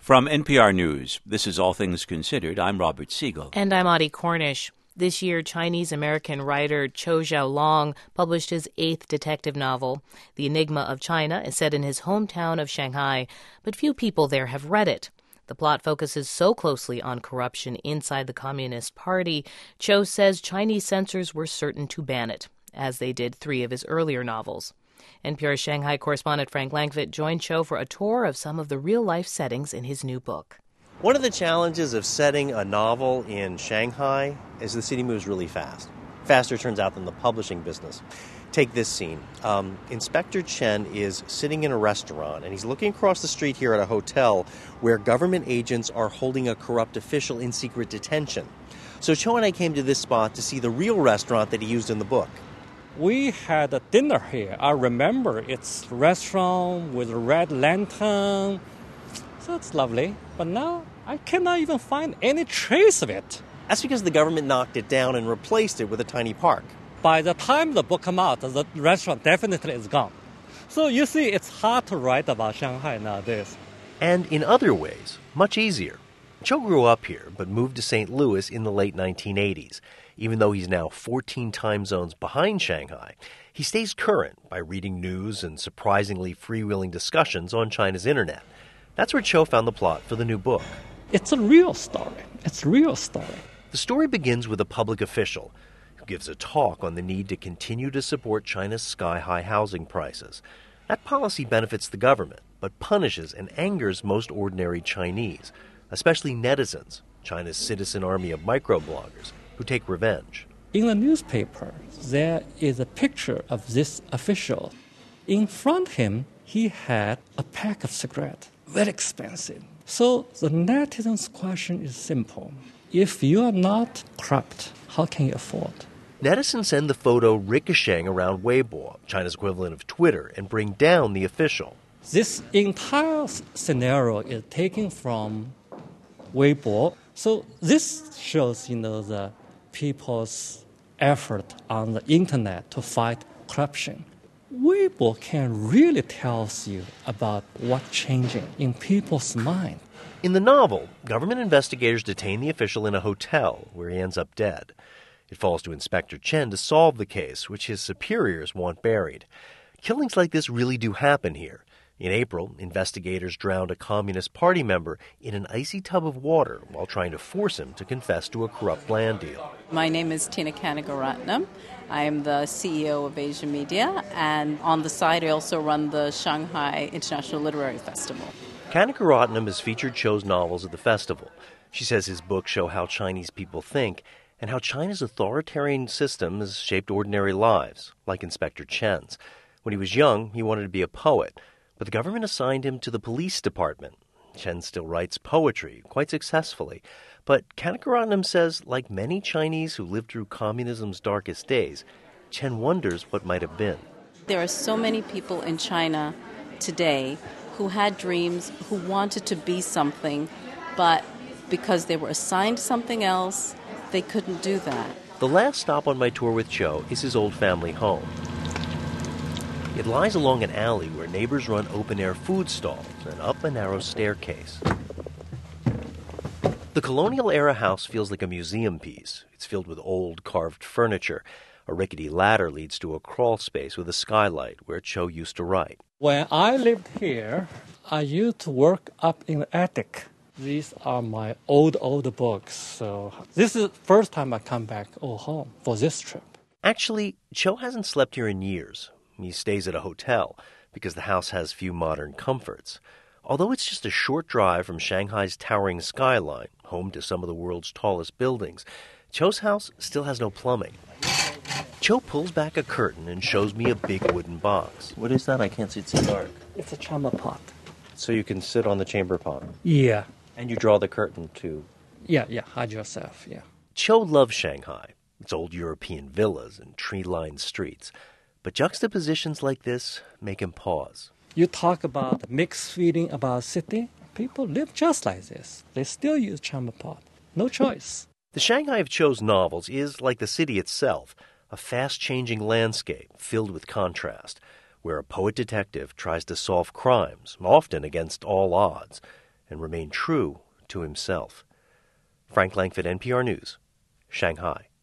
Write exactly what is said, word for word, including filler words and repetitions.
From N P R News, this is All Things Considered. I'm Robert Siegel. And I'm Audie Cornish. This year, Chinese-American writer Chou Xiaolong published his eighth detective novel. The Enigma of China is set in his hometown of Shanghai, but few people there have read it. The plot focuses so closely on corruption inside the Communist Party, Chou says Chinese censors were certain to ban it, as they did three of his earlier novels. N P R Shanghai correspondent Frank Langfitt joined Chou for a tour of some of the real-life settings in his new book. One of the challenges of setting a novel in Shanghai is the city moves really fast. Faster, turns out, than the publishing business. Take this scene. Um, Inspector Chen is sitting in a restaurant, and he's looking across the street here at a hotel where government agents are holding a corrupt official in secret detention. So Chou and I came to this spot to see the real restaurant that he used in the book. We had a dinner here. I remember it's a restaurant with a red lantern. So it's lovely. But now I cannot even find any trace of it. That's because the government knocked it down and replaced it with a tiny park. By the time the book comes out, the restaurant definitely is gone. So you see, it's hard to write about Shanghai nowadays. And in other ways, much easier. Chou grew up here, but moved to Saint Louis in the late nineteen eighties. Even though he's now fourteen time zones behind Shanghai, he stays current by reading news and surprisingly freewheeling discussions on China's internet. That's where Chou found the plot for the new book. It's a real story. It's a real story. The story begins with a public official who gives a talk on the need to continue to support China's sky-high housing prices. That policy benefits the government, but punishes and angers most ordinary Chinese, especially netizens, China's citizen army of microbloggers, who take revenge. In the newspaper, there is a picture of this official. In front of him, he had a pack of cigarettes, very expensive. So the netizen's question is simple. If you are not corrupt, how can you afford? Netizens send the photo ricocheting around Weibo, China's equivalent of Twitter, and bring down the official. This entire scenario is taken from Weibo. So this shows, you know, the people's effort on the internet to fight corruption. Weibo can really tell you about what's changing in people's mind. In the novel, government investigators detain the official in a hotel where he ends up dead. It falls to Inspector Chen to solve the case, which his superiors want buried. Killings like this really do happen here. In April, investigators drowned a Communist Party member in an icy tub of water while trying to force him to confess to a corrupt land deal. My name is Tina Kanagaratnam. I am the C E O of Asia Media, and on the side I also run the Shanghai International Literary Festival. Kanagaratnam has featured Chou's novels at the festival. She says his books show how Chinese people think and how China's authoritarian system has shaped ordinary lives, like Inspector Chen's. When he was young, he wanted to be a poet, but the government assigned him to the police department. Chen still writes poetry, quite successfully. But Kanagaratnam says, like many Chinese who lived through communism's darkest days, Chen wonders what might have been. There are so many people in China today who had dreams, who wanted to be something, but because they were assigned something else, they couldn't do that. The last stop on my tour with Chou is his old family home. It lies along an alley where neighbors run open-air food stalls and up a narrow staircase. The colonial-era house feels like a museum piece. It's filled with old carved furniture. A rickety ladder leads to a crawl space with a skylight where Chou used to write. When I lived here, I used to work up in the attic. These are my old, old books. So this is the first time I come back oh, home for this trip. Actually, Chou hasn't slept here in years. He stays at a hotel because the house has few modern comforts. Although it's just a short drive from Shanghai's towering skyline, home to some of the world's tallest buildings, Chou's house still has no plumbing. Chou pulls back a curtain and shows me a big wooden box. What is that? I can't see. It's so dark. It's a chamber pot. So you can sit on the chamber pot? Yeah. And you draw the curtain too? Yeah, yeah, hide yourself, yeah. Chou loves Shanghai, its old European villas and tree-lined streets. But juxtapositions like this make him pause. You talk about mixed feeling about city. People live just like this. They still use chamber pot. No choice. The Shanghai of Chou's novels is, like the city itself, a fast-changing landscape filled with contrast, where a poet detective tries to solve crimes, often against all odds. and remain true to himself. Frank Langford, N P R News, Shanghai.